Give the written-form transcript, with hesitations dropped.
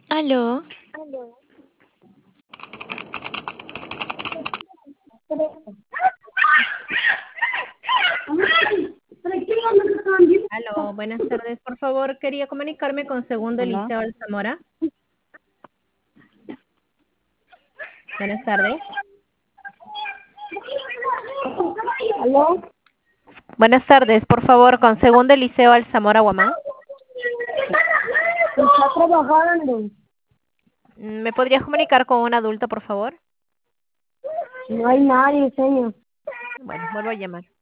Aló, Aló, buenas tardes. Por favor, quería comunicarme con Segundo Hola, Liceo Alzamora. Buenas tardes. ¿aló? Buenas tardes, por favor, con Segundo Liceo Alzamora Guamán. ¿Está trabajando? ¿Me podrías comunicar con un adulto, por favor? No hay nadie, señor. Bueno, vuelvo a llamar.